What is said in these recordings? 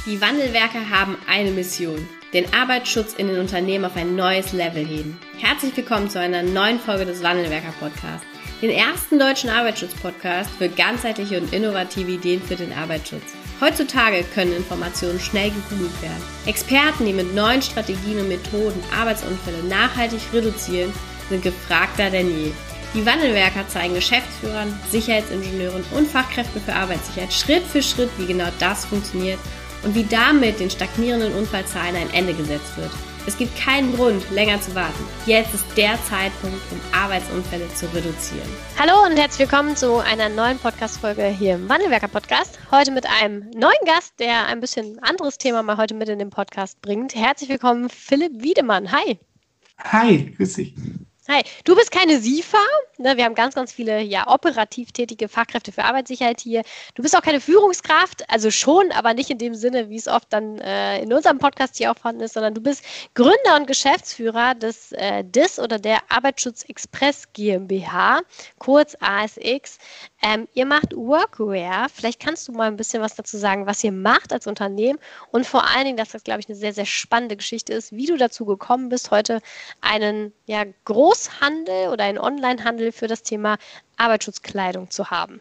Die Wandelwerker haben eine Mission: den Arbeitsschutz in den Unternehmen auf ein neues Level heben. Herzlich willkommen zu einer neuen Folge des Wandelwerker-Podcasts, den ersten deutschen Arbeitsschutz-Podcast für ganzheitliche und innovative Ideen für den Arbeitsschutz. Heutzutage können Informationen schnell gegoogelt werden. Experten, die mit neuen Strategien und Methoden Arbeitsunfälle nachhaltig reduzieren, sind gefragter denn je. Die Wandelwerker zeigen Geschäftsführern, Sicherheitsingenieuren und Fachkräften für Arbeitssicherheit Schritt für Schritt, wie genau das funktioniert und wie damit den stagnierenden Unfallzahlen ein Ende gesetzt wird. Es gibt keinen Grund, länger zu warten. Jetzt ist der Zeitpunkt, um Arbeitsunfälle zu reduzieren. Hallo und herzlich willkommen zu einer neuen Podcast-Folge hier im Wandelwerker-Podcast. Heute mit einem neuen Gast, der ein bisschen anderes Thema mal heute mit in den Podcast bringt. Herzlich willkommen, Philipp Wiedemann. Hi. Hi, grüß dich. Hi, du bist keine SIFA, ne? Wir haben ganz vorne operativ tätige Fachkräfte für Arbeitssicherheit hier. Du bist auch keine Führungskraft, also schon, aber nicht in dem Sinne, wie es oft dann in unserem Podcast hier auch vorhanden ist, sondern du bist Gründer und Geschäftsführer des oder der Arbeitsschutz Express GmbH, kurz ASX. Ihr macht Workwear. Vielleicht kannst du mal ein bisschen was dazu sagen, was ihr macht als Unternehmen und vor allen Dingen, dass das, glaube ich, eine sehr, sehr spannende Geschichte ist, wie du dazu gekommen bist, heute einen Großhandel oder einen Onlinehandel für das Thema Arbeitsschutzkleidung zu haben.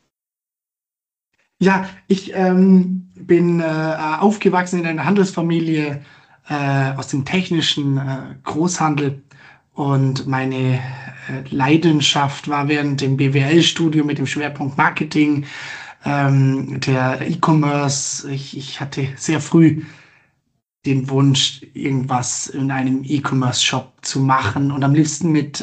Ja, ich bin aufgewachsen in einer Handelsfamilie aus dem technischen Großhandel und meine Leidenschaft war während dem BWL-Studium mit dem Schwerpunkt Marketing, der E-Commerce. Ich hatte sehr früh den Wunsch, irgendwas in einem E-Commerce-Shop zu machen und am liebsten mit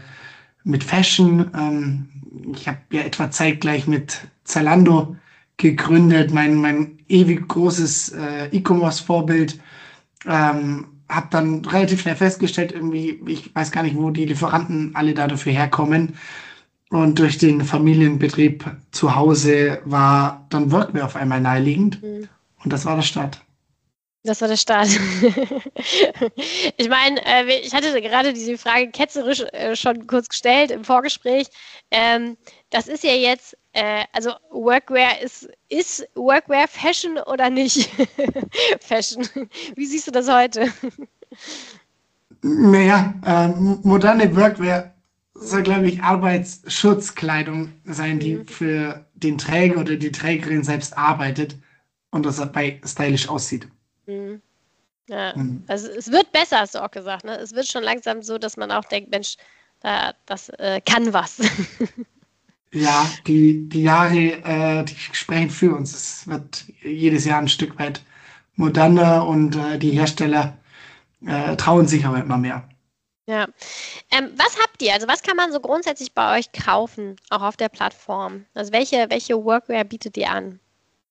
Fashion. Ich habe ja etwa zeitgleich mit Zalando gegründet, mein ewig großes E-Commerce-Vorbild. Habe dann relativ schnell festgestellt, irgendwie, ich weiß gar nicht, wo die Lieferanten alle da dafür herkommen. Und durch den Familienbetrieb zu Hause war dann Workwear auf einmal naheliegend. Und das war der Start. Das war der Start. Ich meine, ich hatte gerade diese Frage ketzerisch schon kurz gestellt im Vorgespräch. Das ist ja jetzt, also Workwear ist Workwear Fashion oder nicht? Fashion. Wie siehst du das heute? Naja, moderne Workwear soll, glaube ich, Arbeitsschutzkleidung sein, die für den Träger oder die Trägerin selbst arbeitet und das dabei stylisch aussieht. Ja, also es wird besser, hast du auch gesagt, ne? Es wird schon langsam so, dass man auch denkt, Mensch, das kann was. Ja, die Jahre, die sprechen für uns. Es wird jedes Jahr ein Stück weit moderner und die Hersteller trauen sich aber immer mehr. Ja. Was habt ihr? Also was kann man so grundsätzlich bei euch kaufen, auch auf der Plattform? Also welche Workwear bietet ihr an?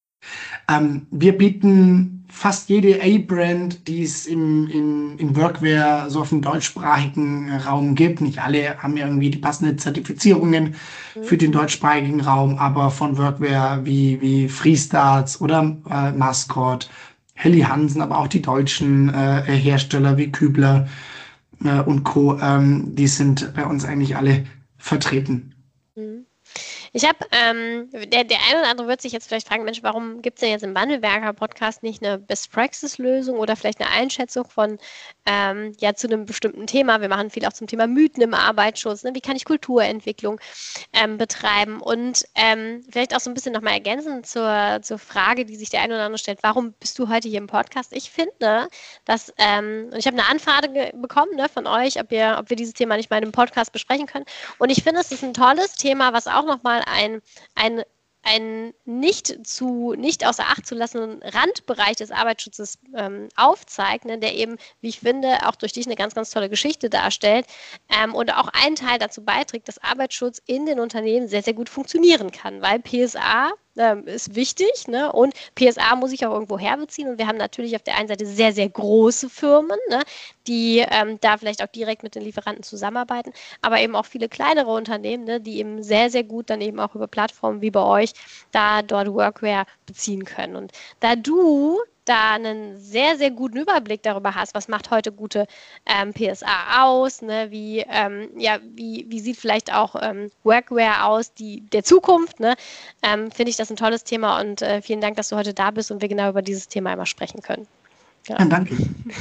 Wir bieten fast jede A-Brand, die es im Workwear so auf dem deutschsprachigen Raum gibt. Nicht alle haben irgendwie die passenden Zertifizierungen für den deutschsprachigen Raum, aber von Workwear wie Freestarts oder Mascot, Helly Hansen, aber auch die deutschen Hersteller wie Kübler und Co., die sind bei uns eigentlich alle vertreten. Ich habe, der eine oder andere wird sich jetzt vielleicht fragen, Mensch, warum gibt es denn jetzt im Wandelwerker-Podcast nicht eine Best-Practice-Lösung oder vielleicht eine Einschätzung von, zu einem bestimmten Thema? Wir machen viel auch zum Thema Mythen im Arbeitsschutz. Ne? Wie kann ich Kulturentwicklung betreiben? Und vielleicht auch so ein bisschen nochmal ergänzend zur Frage, die sich der eine oder andere stellt, warum bist du heute hier im Podcast? Ich finde, dass, und ich habe eine Anfrage bekommen von euch, ob wir dieses Thema nicht mal in einem Podcast besprechen können. Und ich finde, es ist ein tolles Thema, was auch nochmal ein nicht außer Acht zu lassenden Randbereich des Arbeitsschutzes aufzeigt, ne, der eben, wie ich finde, auch durch dich eine ganz, ganz tolle Geschichte darstellt und auch einen Teil dazu beiträgt, dass Arbeitsschutz in den Unternehmen sehr, sehr gut funktionieren kann, weil PSA ist wichtig, ne? Und PSA muss ich auch irgendwo herbeziehen und wir haben natürlich auf der einen Seite sehr, sehr große Firmen, ne? Die da vielleicht auch direkt mit den Lieferanten zusammenarbeiten, aber eben auch viele kleinere Unternehmen, ne? Die eben sehr, sehr gut dann eben auch über Plattformen wie bei euch dort Workwear beziehen können. Und da du da einen sehr, sehr guten Überblick darüber hast, was macht heute gute PSA aus, ne? Wie sieht vielleicht auch Workwear aus, der Zukunft, ne? Finde ich das ein tolles Thema und vielen Dank, dass du heute da bist und wir genau über dieses Thema einmal sprechen können. Ja. Ja, danke.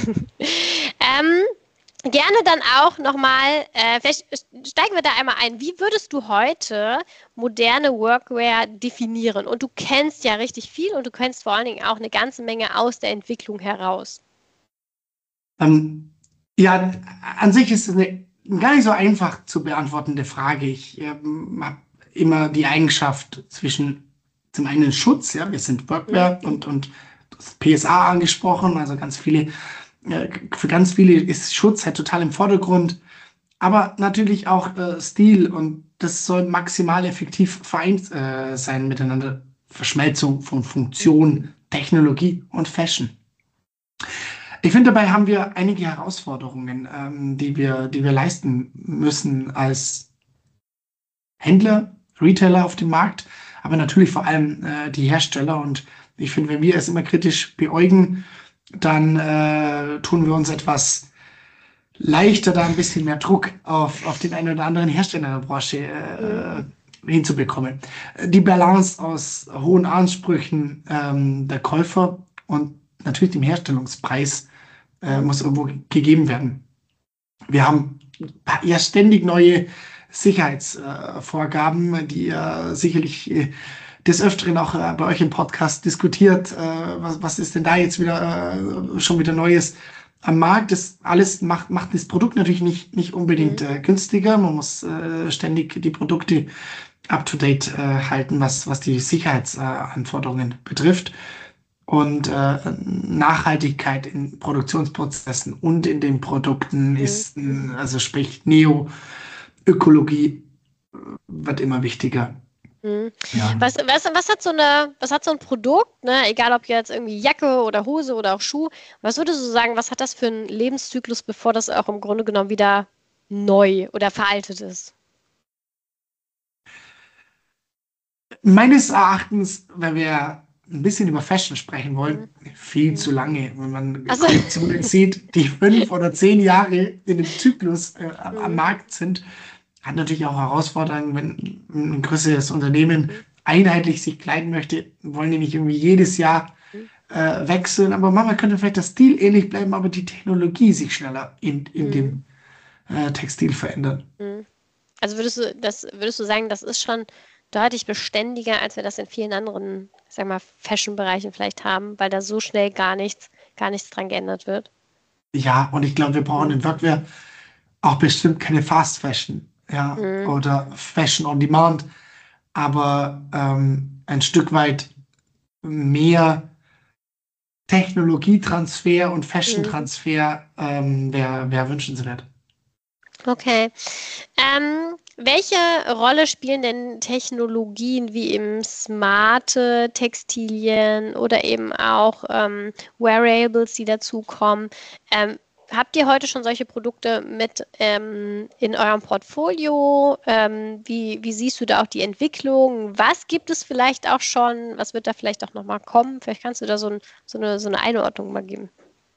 Gerne dann auch nochmal, vielleicht steigen wir da einmal ein. Wie würdest du heute moderne Workwear definieren? Und du kennst ja richtig viel und du kennst vor allen Dingen auch eine ganze Menge aus der Entwicklung heraus. Ja, an sich ist es eine gar nicht so einfach zu beantwortende Frage. Ich habe immer die Eigenschaft zwischen zum einen Schutz, ja, wir sind Workwear und das PSA angesprochen, also für ganz viele ist Schutz halt total im Vordergrund, aber natürlich auch Stil und das soll maximal effektiv vereint sein miteinander. Verschmelzung von Funktion, Technologie und Fashion. Ich finde, dabei haben wir einige Herausforderungen, die wir leisten müssen als Händler, Retailer auf dem Markt, aber natürlich vor allem die Hersteller. Und ich finde, wenn wir es immer kritisch beäugen, dann tun wir uns etwas leichter, da ein bisschen mehr Druck auf den einen oder anderen Hersteller in der Branche hinzubekommen. Die Balance aus hohen Ansprüchen der Käufer und natürlich dem Herstellungspreis muss irgendwo gegeben werden. Wir haben ja ständig neue Sicherheitsvorgaben, die ihr sicherlich des Öfteren auch bei euch im Podcast diskutiert. Was ist denn da jetzt schon wieder Neues am Markt? Das alles macht das Produkt natürlich nicht unbedingt günstiger. Man muss ständig die Produkte up-to-date halten, was die Sicherheitsanforderungen betrifft. Und Nachhaltigkeit in Produktionsprozessen und in den Produkten ist, also sprich Neo-Ökologie wird immer wichtiger. Ja. Was hat so ein Produkt, ne? Egal ob jetzt irgendwie Jacke oder Hose oder auch Schuh, was würdest du sagen, was hat das für einen Lebenszyklus, bevor das auch im Grunde genommen wieder neu oder veraltet ist? Meines Erachtens, wenn wir ein bisschen über Fashion sprechen wollen, viel zu lange. Wenn man Kollektionen sieht, die 5 oder 10 Jahre in dem Zyklus am Markt sind, hat natürlich auch Herausforderungen, wenn ein größeres Unternehmen einheitlich sich kleiden möchte, wollen die nicht irgendwie jedes Jahr wechseln, aber manchmal könnte vielleicht der Stil ähnlich bleiben, aber die Technologie sich schneller in dem Textil verändern. Also würdest du sagen, das ist schon deutlich beständiger, als wir das in vielen anderen, sag mal, Fashion-Bereichen vielleicht haben, weil da so schnell gar nichts dran geändert wird? Ja, und ich glaube, wir brauchen in Workwear auch bestimmt keine Fast Fashion, ja, oder Fashion on Demand, aber ein Stück weit mehr Technologietransfer und Fashion-Transfer wäre wünschenswert. Okay. Welche Rolle spielen denn Technologien wie eben smarte Textilien oder eben auch Wearables, die dazukommen? Habt ihr heute schon solche Produkte mit in eurem Portfolio? Wie siehst du da auch die Entwicklung? Was gibt es vielleicht auch schon? Was wird da vielleicht auch nochmal kommen? Vielleicht kannst du da so eine Einordnung mal geben.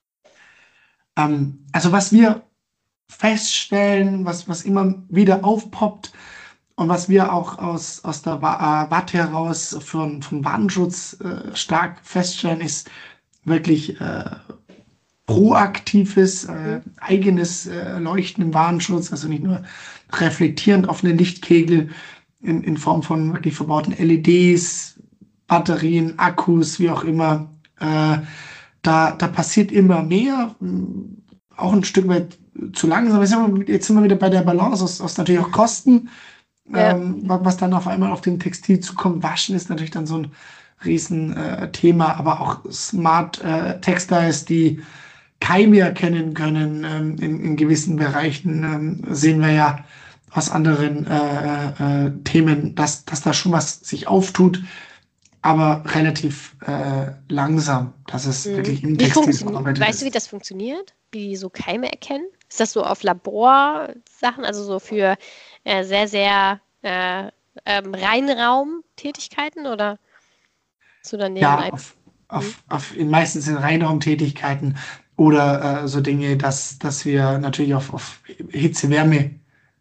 Also was wir feststellen, was immer wieder aufpoppt und was wir auch aus der Watt heraus von Warnschutz stark feststellen, ist wirklich proaktives, eigenes Leuchten im Warnschutz, also nicht nur reflektierend auf eine Lichtkegel in Form von wirklich verbauten LEDs, Batterien, Akkus, wie auch immer. Da passiert immer mehr, auch ein Stück weit zu langsam. Jetzt sind wir wieder bei der Balance aus natürlich auch Kosten, was dann auf einmal auf den Textil zukommt. Waschen ist natürlich dann so ein Riesenthema, aber auch Smart Textiles, die Keime erkennen können in gewissen Bereichen, sehen wir ja aus anderen Themen, dass da schon was sich auftut, aber relativ langsam, dass es wirklich im Textil verarbeitet ist. Weißt du, wie das funktioniert? Wie die so Keime erkennen? Ist das so auf Laborsachen, also so für sehr, sehr Reinraumtätigkeiten oder so daneben? Ja, meistens in Reinraumtätigkeiten oder so Dinge, dass wir natürlich auf Hitze, Wärme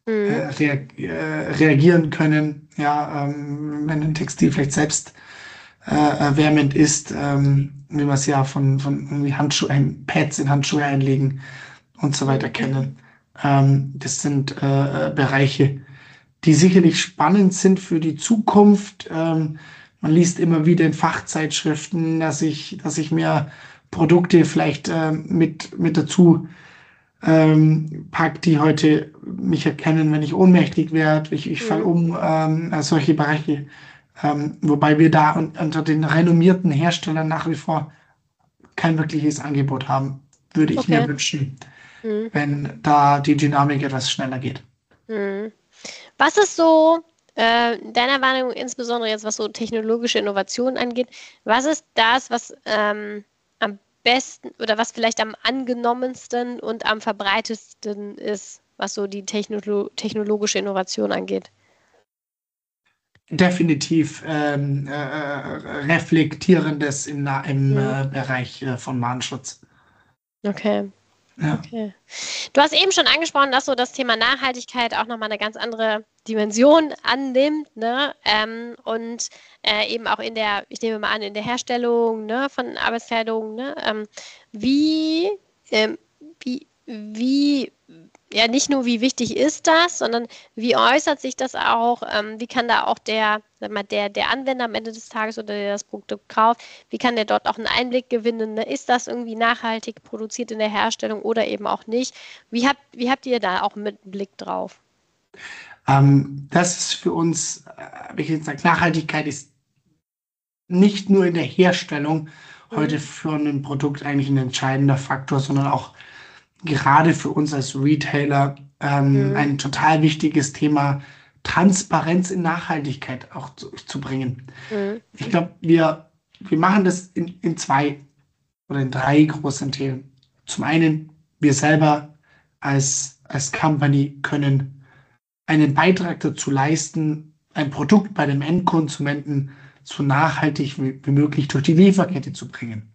reagieren können. Ja, wenn ein Textil vielleicht selbst wärmend ist, wie wir es ja von irgendwie Pads in Handschuhe einlegen und so weiter kennen. Das sind Bereiche, die sicherlich spannend sind für die Zukunft. Man liest immer wieder in Fachzeitschriften, dass ich mehr Produkte vielleicht mit dazu pack, die heute mich erkennen, wenn ich ohnmächtig werde, ich falle um, solche Bereiche. Wobei wir da unter den renommierten Herstellern nach wie vor kein wirkliches Angebot haben. Würde ich mir wünschen, wenn da die Dynamik etwas schneller geht. Was ist so deiner Wahrnehmung, insbesondere jetzt was so technologische Innovationen angeht, was ist das, was am besten oder was vielleicht am angenommensten und am verbreitetsten ist, was so die technologische Innovation angeht? Definitiv reflektierendes im Bereich von Mahnschutz. Okay. Ja. Okay. Du hast eben schon angesprochen, dass so das Thema Nachhaltigkeit auch nochmal eine ganz andere Dimension annimmt, ne? Und eben auch ich nehme mal an, in der Herstellung, ne, von Arbeitskleidung, ne? Wie, ja, nicht nur wie wichtig ist das, sondern wie äußert sich das auch, wie kann da auch der Anwender am Ende des Tages oder der das Produkt kauft, wie kann der dort auch einen Einblick gewinnen, ne? Ist das irgendwie nachhaltig produziert in der Herstellung oder eben auch nicht? Wie habt ihr da auch mit Blick drauf? Das ist für uns, wie ich jetzt sage, Nachhaltigkeit ist nicht nur in der Herstellung heute für ein Produkt eigentlich ein entscheidender Faktor, sondern auch gerade für uns als Retailer ein total wichtiges Thema, Transparenz in Nachhaltigkeit auch zu bringen. Ich glaube, wir machen das in 2 oder in 3 großen Themen. Zum einen, wir selber als Company können einen Beitrag dazu leisten, ein Produkt bei dem Endkonsumenten so nachhaltig wie möglich durch die Lieferkette zu bringen.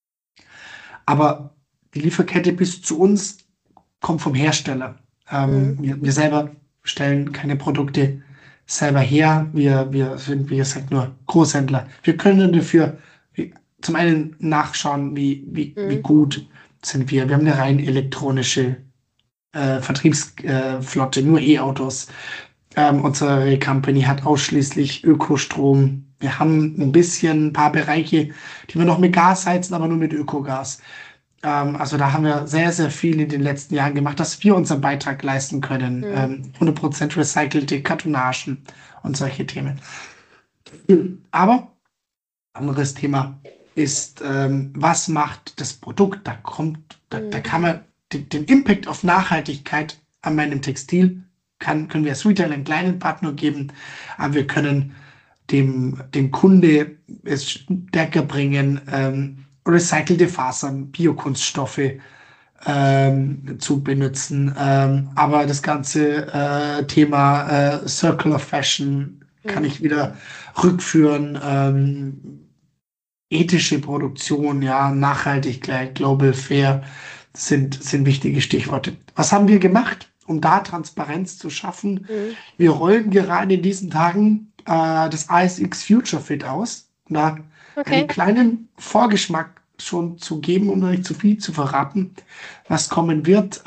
Aber die Lieferkette bis zu uns kommt vom Hersteller. Wir selber stellen keine Produkte selber her. Wir sind, wie gesagt, nur Großhändler. Wir können dafür zum einen nachschauen, wie gut sind wir. Wir haben eine rein elektronische Vertriebsflotte, nur E-Autos. Unsere Company hat ausschließlich Ökostrom. Wir haben ein paar Bereiche, die wir noch mit Gas heizen, aber nur mit Ökogas. Also da haben wir sehr, sehr viel in den letzten Jahren gemacht, dass wir unseren Beitrag leisten können. 100% recycelte Kartonagen und solche Themen. Aber anderes Thema ist, was macht das Produkt? Da kann man den Impact auf Nachhaltigkeit an meinem Textil, können wir als Retailer einen kleinen Part nur geben, aber wir können dem Kunde es stärker bringen, recycelte Fasern, Biokunststoffe zu benutzen. Aber das ganze Thema Circular Fashion kann ich wieder rückführen. Ethische Produktion, ja, Nachhaltigkeit, Global Fair sind wichtige Stichworte. Was haben wir gemacht, um da Transparenz zu schaffen? Wir rollen gerade in diesen Tagen das ASX Future Fit aus, um da einen kleinen Vorgeschmack schon zu geben, um nicht zu viel zu verraten, was kommen wird.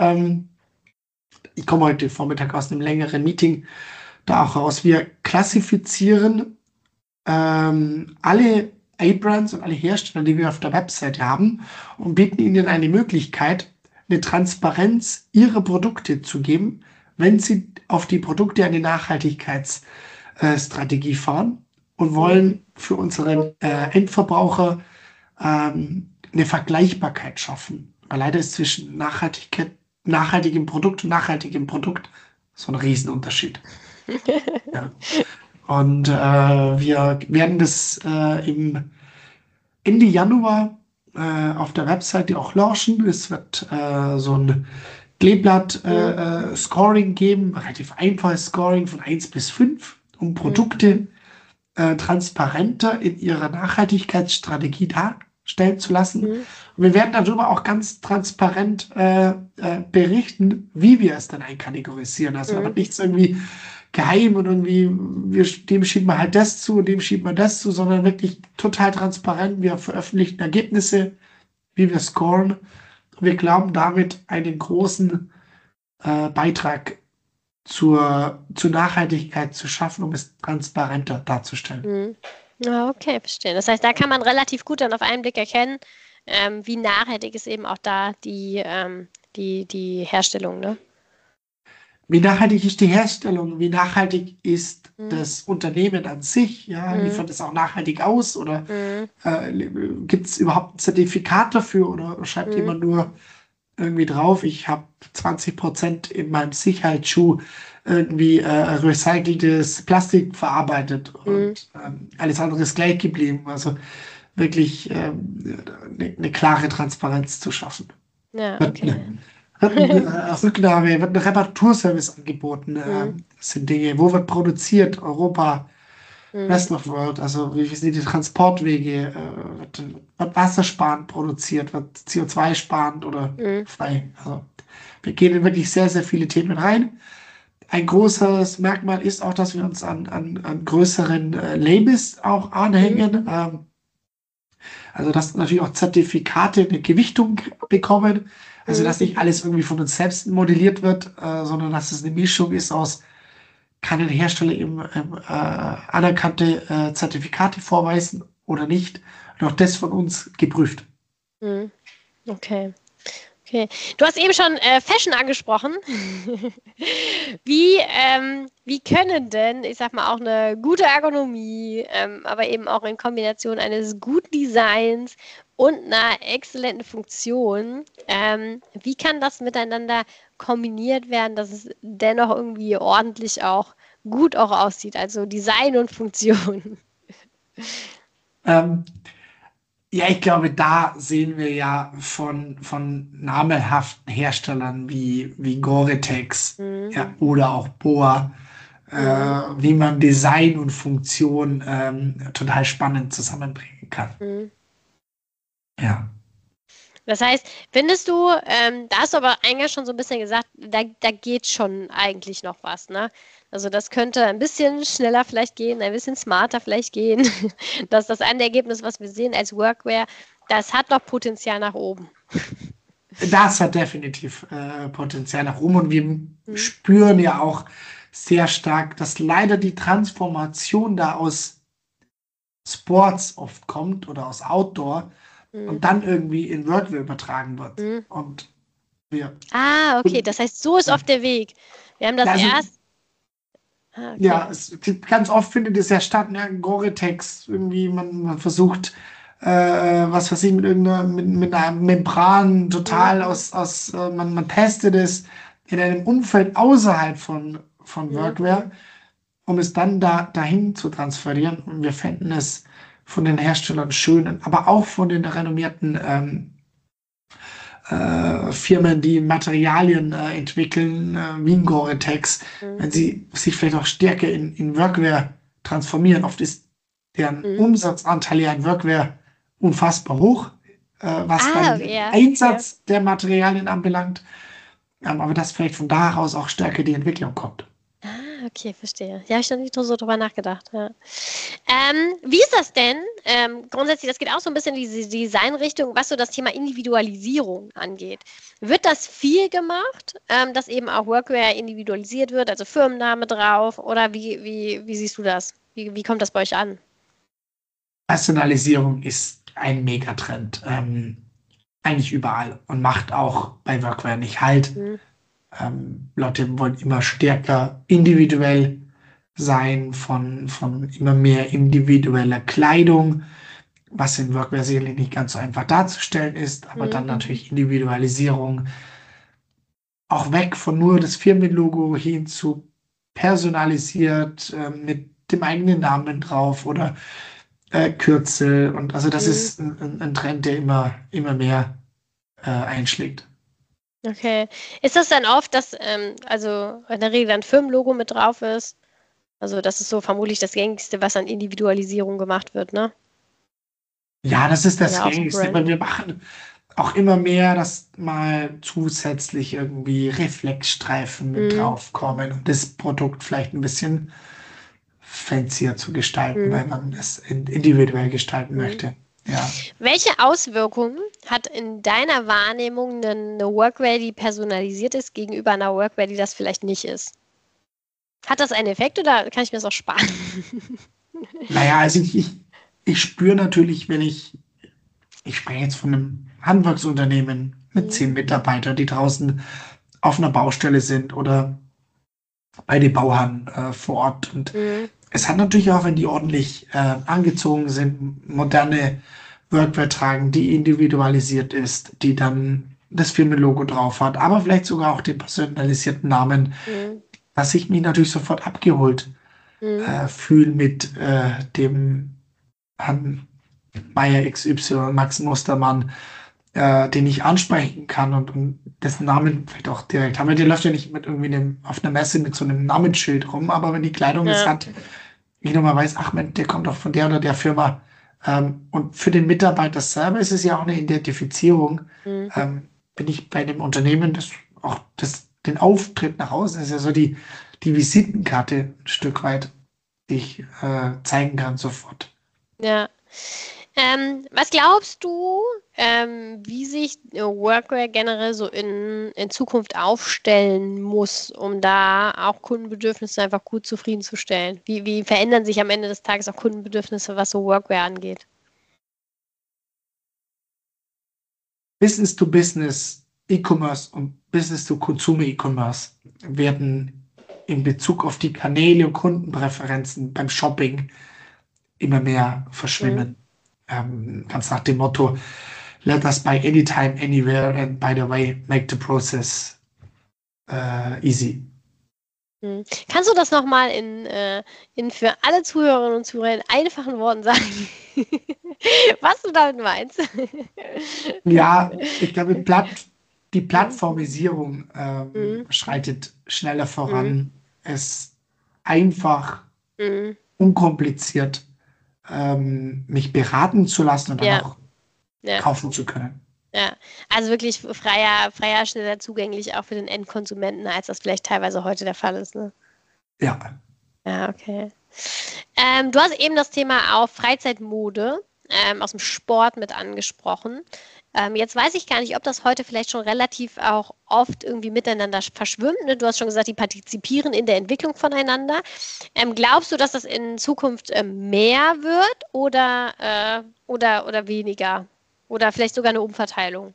Ich komme heute Vormittag aus einem längeren Meeting da auch raus. Wir klassifizieren alle A-Brands und alle Hersteller, die wir auf der Webseite haben, und bieten ihnen eine Möglichkeit, eine Transparenz ihrer Produkte zu geben, wenn sie auf die Produkte eine Nachhaltigkeitsstrategie fahren und wollen für unseren Endverbraucher eine Vergleichbarkeit schaffen. Weil leider ist zwischen nachhaltigem Produkt und nachhaltigem Produkt so ein Riesenunterschied. Ja. Und wir werden das im Ende Januar auf der Webseite auch launchen. Es wird so ein Kleeblatt-Scoring geben, relativ einfaches Scoring von 1 bis 5, um Produkte transparenter in ihrer Nachhaltigkeitsstrategie stellen zu lassen. Mhm. Und wir werden darüber auch ganz transparent berichten, wie wir es dann einkategorisieren. Also aber nichts irgendwie geheim und irgendwie, dem schieben wir halt das zu und dem schieben wir das zu, sondern wirklich total transparent. Wir veröffentlichen Ergebnisse, wie wir scoren. Und wir glauben damit einen großen Beitrag zur Nachhaltigkeit zu schaffen, um es transparenter darzustellen. Mhm. Ja, okay, verstehe. Das heißt, da kann man relativ gut dann auf einen Blick erkennen, wie nachhaltig ist eben auch da die Herstellung, ne? Wie nachhaltig ist die Herstellung? Wie nachhaltig ist das Unternehmen an sich? Ja, liefert es auch nachhaltig aus? Oder gibt es überhaupt ein Zertifikat dafür? Oder schreibt jemand nur irgendwie drauf, ich habe 20% in meinem Sicherheitsschuh irgendwie recyceltes Plastik verarbeitet und alles andere ist gleich geblieben. Also wirklich eine klare Transparenz zu schaffen. Ja, Wird okay. eine Rücknahme, wird ein Reparaturservice angeboten. Das sind Dinge, wo wird produziert? Europa, Rest of World, also wie sind die Transportwege? Wird wassersparend produziert? Wird CO2-sparend oder frei? Also wir gehen in wirklich sehr, sehr viele Themen rein. Ein großes Merkmal ist auch, dass wir uns an größeren Labels auch anhängen. Also dass natürlich auch Zertifikate eine Gewichtung bekommen. Also dass nicht alles irgendwie von uns selbst modelliert wird, sondern dass es eine Mischung ist aus, kann ein Hersteller eben anerkannte Zertifikate vorweisen oder nicht. Und auch das von uns geprüft. Okay. Okay. Du hast eben schon Fashion angesprochen. Wie können denn, ich sag mal, auch eine gute Ergonomie, aber eben auch in Kombination eines guten Designs und einer exzellenten Funktion, wie kann das miteinander kombiniert werden, dass es dennoch irgendwie ordentlich auch gut auch aussieht, also Design und Funktion? Ja, ich glaube, da sehen wir ja von namhaften Herstellern wie Gore-Tex ja, oder auch Boa, wie man Design und Funktion total spannend zusammenbringen kann. Ja. Das heißt, findest du, da hast du aber eingangs schon so ein bisschen gesagt, da geht schon eigentlich noch was, ne? Also das könnte ein bisschen schneller vielleicht gehen, ein bisschen smarter vielleicht gehen. Dass das eine Ergebnis, was wir sehen als Workwear, das hat noch Potenzial nach oben. Das hat definitiv Potenzial nach oben und wir spüren ja auch sehr stark, dass leider die Transformation da aus Sports oft kommt oder aus Outdoor und dann irgendwie in Workwear übertragen wird. Und wir. Okay, das heißt, so ist oft der Weg. Wir haben das Also, erst. Okay. Ja, ganz oft findet es ja statt, ne? Gore-Tex, irgendwie, man versucht, was weiß ich, mit einer Membran total man testet es in einem Umfeld außerhalb von Workwear, um es dann dahin zu transferieren. Und wir fänden es von den Herstellern schön, aber auch von den renommierten Firmen, die Materialien entwickeln, wie ein Gore-Tex, wenn sie sich vielleicht auch stärker in Workwear transformieren. Oft ist deren Umsatzanteil ja in Workwear unfassbar hoch, was dann den Einsatz der Materialien anbelangt. Aber dass vielleicht von da heraus auch stärker die Entwicklung kommt. Okay, verstehe. Ja, habe ich noch nicht so drüber nachgedacht. Ja. Wie ist das denn? Grundsätzlich, das geht auch so ein bisschen in diese Designrichtung, was so das Thema Individualisierung angeht. Wird das viel gemacht, dass eben auch Workwear individualisiert wird, also Firmenname drauf? Oder wie siehst du das? Wie kommt das bei euch an? Personalisierung ist ein Megatrend. Eigentlich überall und macht auch bei Workwear nicht halt. Leute wollen immer stärker individuell sein, von immer mehr individueller Kleidung, was in Workwear sicherlich nicht ganz so einfach darzustellen ist, aber dann natürlich Individualisierung auch weg von nur das Firmenlogo hin zu personalisiert mit dem eigenen Namen drauf oder Kürzel und also das ist ein Trend, der immer mehr einschlägt. Okay. Ist das dann oft, dass also in der Regel ein Firmenlogo mit drauf ist? Also das ist so vermutlich das Gängigste, was an Individualisierung gemacht wird, ne? Ja, das ist das Ja, aufs Gängigste, Brand. aber wir machen auch immer mehr, dass mal zusätzlich irgendwie Reflexstreifen mit Mhm. draufkommen und das Produkt vielleicht ein bisschen fancier zu gestalten, Mhm. weil man es individuell gestalten Mhm. möchte. Ja. Welche Auswirkungen hat in deiner Wahrnehmung eine Workwear, die personalisiert ist, gegenüber einer Workwear, die das vielleicht nicht ist? Hat das einen Effekt oder kann ich mir das auch sparen? Naja, also ich spüre natürlich, wenn ich spreche jetzt von einem Handwerksunternehmen mit Mhm. 10 Mitarbeitern, die draußen auf einer Baustelle sind oder bei den Bauern vor Ort. Und Mhm. es hat natürlich auch, wenn die ordentlich angezogen sind, moderne Workwear tragen, die individualisiert ist, die dann das Firmenlogo drauf hat, aber vielleicht sogar auch den personalisierten Namen, Mhm. dass ich mich natürlich sofort abgeholt Mhm. fühle mit dem Herrn Meier XY, Max Mustermann, den ich ansprechen kann und dessen Namen vielleicht auch direkt haben. Der läuft ja nicht mit irgendwie auf einer Messe mit so einem Namensschild rum, aber wenn die Kleidung es Ja. hat, ich nochmal weiß, ach Mensch, der kommt doch von der oder der Firma. Und für den Mitarbeiter selber ist es ja auch eine Identifizierung. Mhm. Bin ich bei dem Unternehmen, das auch den Auftritt nach außen ist ja so die Visitenkarte ein Stück weit, die ich zeigen kann sofort. Ja. Was glaubst du, wie sich Workwear generell so in Zukunft aufstellen muss, um da auch Kundenbedürfnisse einfach gut zufriedenzustellen? Wie verändern sich am Ende des Tages auch Kundenbedürfnisse, was so Workwear angeht? Business to Business E-Commerce und Business to Consumer E-Commerce werden in Bezug auf die Kanäle und Kundenpräferenzen beim Shopping immer mehr Mhm. verschwimmen. Ganz nach dem Motto, let us buy anytime, anywhere, and by the way, make the process easy. Mhm. Kannst du das nochmal in für alle Zuhörerinnen und Zuhörer in einfachen Worten sagen, was du damit meinst? Ja, ich glaube, die Mhm. Plattformisierung Mhm. schreitet schneller Mhm. voran. Es einfach, Mhm. unkompliziert mich beraten zu lassen und dann Ja, auch ja. kaufen zu können. Ja, also wirklich freier, schneller zugänglich auch für den Endkonsumenten, als das vielleicht teilweise heute der Fall ist. Ne? Ja, Ja, okay. Du hast eben das Thema auch Freizeitmode aus dem Sport mit angesprochen. Jetzt weiß ich gar nicht, ob das heute vielleicht schon relativ auch oft irgendwie miteinander verschwimmt. Ne? Du hast schon gesagt, die partizipieren in der Entwicklung voneinander. Glaubst du, dass das in Zukunft mehr wird oder weniger? Oder vielleicht sogar eine Umverteilung?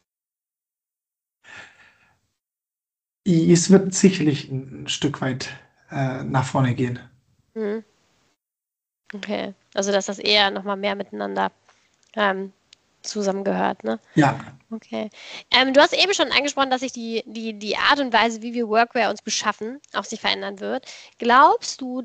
es wird sicherlich ein Stück weit nach vorne gehen. Mhm. Okay. Also, dass das eher nochmal mehr miteinander ähm, zusammengehört, ne? Ja, Okay. Du hast eben schon angesprochen, dass sich die Art und Weise, wie wir Workwear uns beschaffen, auch sich verändern wird. Glaubst du,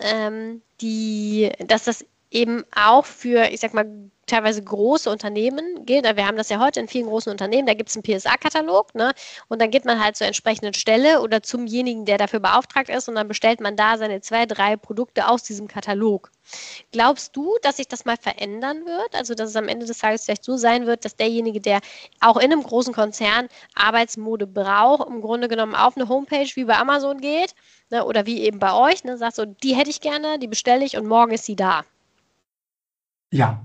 dass das eben auch für, ich sag mal, teilweise große Unternehmen gilt? Wir haben das ja heute in vielen großen Unternehmen, da gibt es einen PSA-Katalog, ne? Und dann geht man halt zur entsprechenden Stelle oder zumjenigen, der dafür beauftragt ist, und dann bestellt man da seine 2, 3 Produkte aus diesem Katalog. Glaubst du, dass sich das mal verändern wird? Also, dass es am Ende des Tages vielleicht so sein wird, dass derjenige, der auch in einem großen Konzern Arbeitsmode braucht, im Grunde genommen auf eine Homepage wie bei Amazon geht, ne, oder wie eben bei euch, ne, sagt so, die hätte ich gerne, die bestelle ich und morgen ist sie da. ja,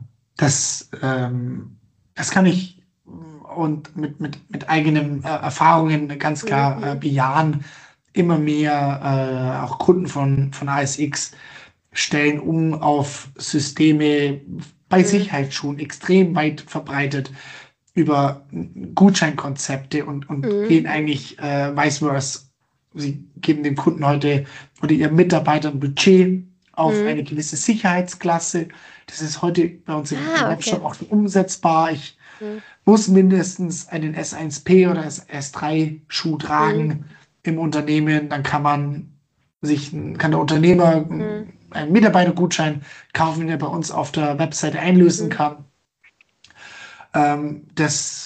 das kann ich und mit eigenen Erfahrungen ganz klar Mhm. bejahen. Immer mehr auch Kunden von ASX stellen um auf Systeme bei Mhm. Sicherheitsschuhen extrem weit verbreitet über Gutscheinkonzepte und Mhm. gehen eigentlich vice versa. Sie geben dem Kunden heute oder ihren Mitarbeitern Budget auf Mhm. eine gewisse Sicherheitsklasse. Das ist heute bei uns im Ah, okay. Webshop auch schon umsetzbar. Ich Mhm. muss mindestens einen S1P oder S3 Schuh Mhm. tragen im Unternehmen. Dann kann der Unternehmer Mhm. einen Mitarbeitergutschein kaufen, den er bei uns auf der Webseite einlösen Mhm. kann. Das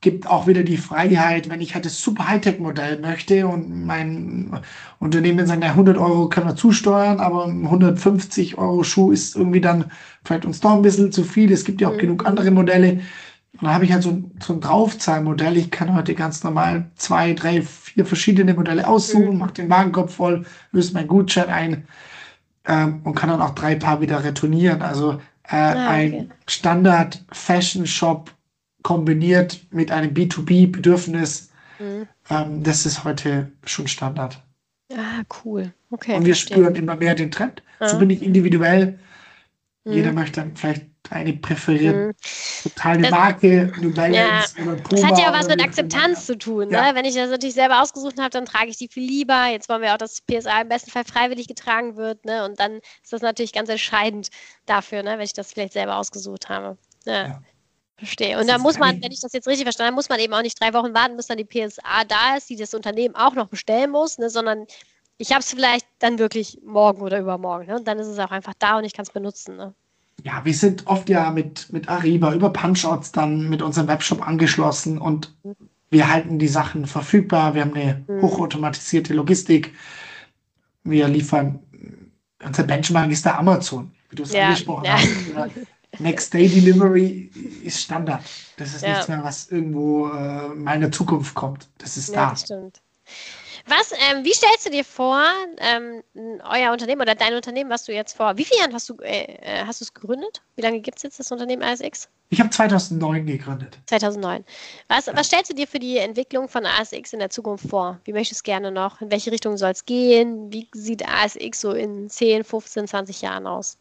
gibt auch wieder die Freiheit, wenn ich halt das super Hightech-Modell möchte und mein Unternehmen sagt, 100 Euro können wir zusteuern, aber ein 150 Euro Schuh ist irgendwie dann vielleicht uns doch ein bisschen zu viel. Es gibt ja auch genug andere Modelle. Und dann habe ich halt so ein Draufzahlmodell. Ich kann heute ganz normal 2, 3, 4 verschiedene Modelle aussuchen, mache den Warenkorb voll, löse meinen Gutschein ein und kann dann auch 3 Paar wieder retournieren. Also ein Standard-Fashion-Shop kombiniert mit einem B2B-Bedürfnis, das ist heute schon Standard. Ah, cool. Okay, Und wir verstehe. spüren immer mehr den Trend. So bin ich individuell. Jeder möchte dann vielleicht eine präferierte, totale Marke, New Balance oder Puma. Das hat ja auch was oder mit wie auch Akzeptanz immer. zu tun. Ja. Ne? Wenn ich das natürlich selber ausgesucht habe, dann trage ich die viel lieber. Jetzt wollen wir auch, dass PSA im besten Fall freiwillig getragen wird. Ne? Und dann ist das natürlich ganz entscheidend dafür, ne? Wenn ich das vielleicht selber ausgesucht habe. Ja. Verstehe. Und da muss man, wenn ich das jetzt richtig verstanden habe, muss man eben auch nicht 3 Wochen warten, bis dann die PSA da ist, die das Unternehmen auch noch bestellen muss, ne? Sondern ich habe es vielleicht dann wirklich morgen oder übermorgen. Ne? Und dann ist es auch einfach da und ich kann es benutzen. Ne? Ja, wir sind oft ja mit Ariba über Punchouts dann mit unserem Webshop angeschlossen und wir halten die Sachen verfügbar. Wir haben eine hochautomatisierte Logistik. Wir liefern, unser Benchmark ist der Amazon, wie du es angesprochen hast. Oder Next Day Delivery ist Standard. Das ist nichts mehr, was irgendwo in meiner Zukunft kommt. Das ist da. Das stimmt. Wie stellst du dir vor, euer Unternehmen oder dein Unternehmen, was du jetzt vor, wie vielen Jahren hast du es gegründet? Wie lange gibt es jetzt das Unternehmen ASX? Ich habe 2009 gegründet. 2009. Was stellst du dir für die Entwicklung von ASX in der Zukunft vor? Wie möchtest du es gerne noch? In welche Richtung soll es gehen? Wie sieht ASX so in 10, 15, 20 Jahren aus?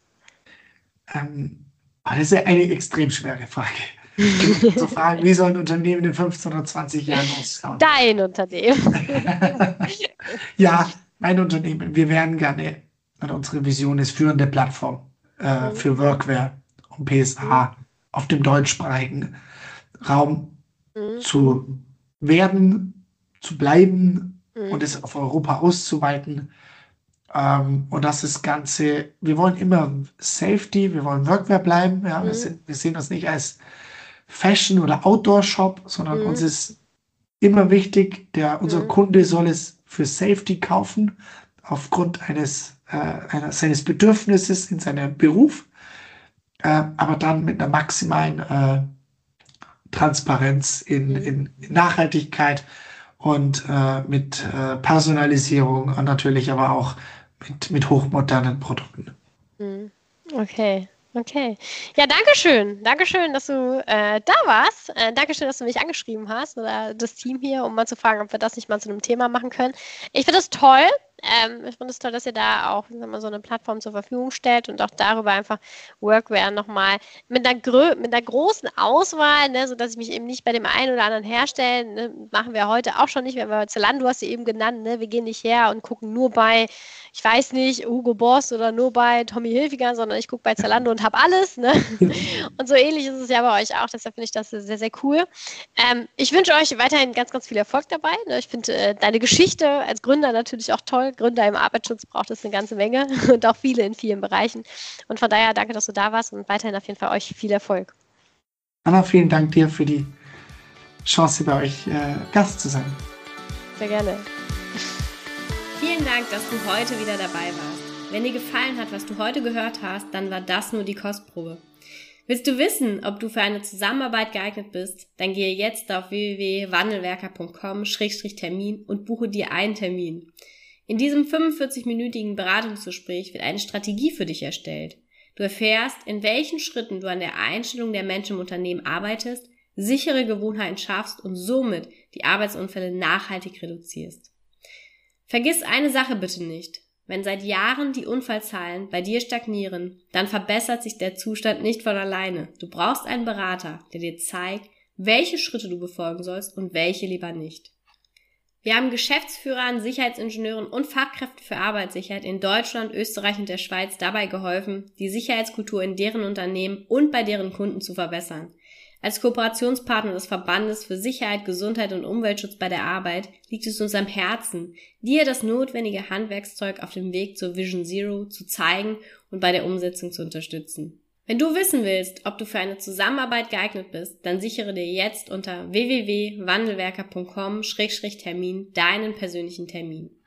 Das ist ja eine extrem schwere Frage. Zu fragen, wie soll ein Unternehmen in 15 oder 20 Jahren ausschauen? Dein Unternehmen. Ja, mein Unternehmen. Wir wären gerne, und unsere Vision ist führende Plattform für Workwear und PSA auf dem deutschsprachigen Raum zu werden, zu bleiben und es auf Europa auszuweiten. Und das ist Ganze, wir wollen immer Safety, wir wollen Workwear bleiben. Ja, wir sehen uns nicht als Fashion- oder Outdoor-Shop, sondern uns ist immer wichtig, unser Kunde soll es für Safety kaufen, aufgrund seines Bedürfnisses in seinem Beruf, aber dann mit einer maximalen Transparenz in Nachhaltigkeit und mit Personalisierung und natürlich aber auch mit hochmodernen Produkten. Okay. Ja, danke schön. Dankeschön, dass du da warst. Dankeschön, dass du mich angeschrieben hast oder das Team hier, um mal zu fragen, ob wir das nicht mal zu einem Thema machen können. Ich finde das toll. Ich finde es toll, dass ihr da auch so eine Plattform zur Verfügung stellt und auch darüber einfach Workwear nochmal mit einer großen Auswahl, ne, sodass ich mich eben nicht bei dem einen oder anderen herstellen, ne, machen wir heute auch schon nicht, wenn wir Zalando, hast du eben genannt, ne, wir gehen nicht her und gucken nur bei, ich weiß nicht, Hugo Boss oder nur bei Tommy Hilfiger, sondern ich gucke bei Zalando und habe alles. Ne? Und so ähnlich ist es ja bei euch auch, deshalb finde ich das sehr, sehr cool. Ich wünsche euch weiterhin ganz, ganz viel Erfolg dabei. Ne? Ich finde deine Geschichte als Gründer natürlich auch toll. Gründer im Arbeitsschutz braucht es eine ganze Menge und auch viele in vielen Bereichen. Und von daher danke, dass du da warst und weiterhin auf jeden Fall euch viel Erfolg. Anna, vielen Dank dir für die Chance, bei euch Gast zu sein. Sehr gerne. Vielen Dank, dass du heute wieder dabei warst. Wenn dir gefallen hat, was du heute gehört hast, dann war das nur die Kostprobe. Willst du wissen, ob du für eine Zusammenarbeit geeignet bist? Dann gehe jetzt auf www.wandelwerker.com/Termin und buche dir einen Termin. In diesem 45-minütigen Beratungsgespräch wird eine Strategie für dich erstellt. Du erfährst, in welchen Schritten du an der Einstellung der Menschen im Unternehmen arbeitest, sichere Gewohnheiten schaffst und somit die Arbeitsunfälle nachhaltig reduzierst. Vergiss eine Sache bitte nicht. Wenn seit Jahren die Unfallzahlen bei dir stagnieren, dann verbessert sich der Zustand nicht von alleine. Du brauchst einen Berater, der dir zeigt, welche Schritte du befolgen sollst und welche lieber nicht. Wir haben Geschäftsführern, Sicherheitsingenieuren und Fachkräften für Arbeitssicherheit in Deutschland, Österreich und der Schweiz dabei geholfen, die Sicherheitskultur in deren Unternehmen und bei deren Kunden zu verbessern. Als Kooperationspartner des Verbandes für Sicherheit, Gesundheit und Umweltschutz bei der Arbeit liegt es uns am Herzen, dir das notwendige Handwerkszeug auf dem Weg zur Vision Zero zu zeigen und bei der Umsetzung zu unterstützen. Wenn du wissen willst, ob du für eine Zusammenarbeit geeignet bist, dann sichere dir jetzt unter www.wandelwerker.com/termin deinen persönlichen Termin.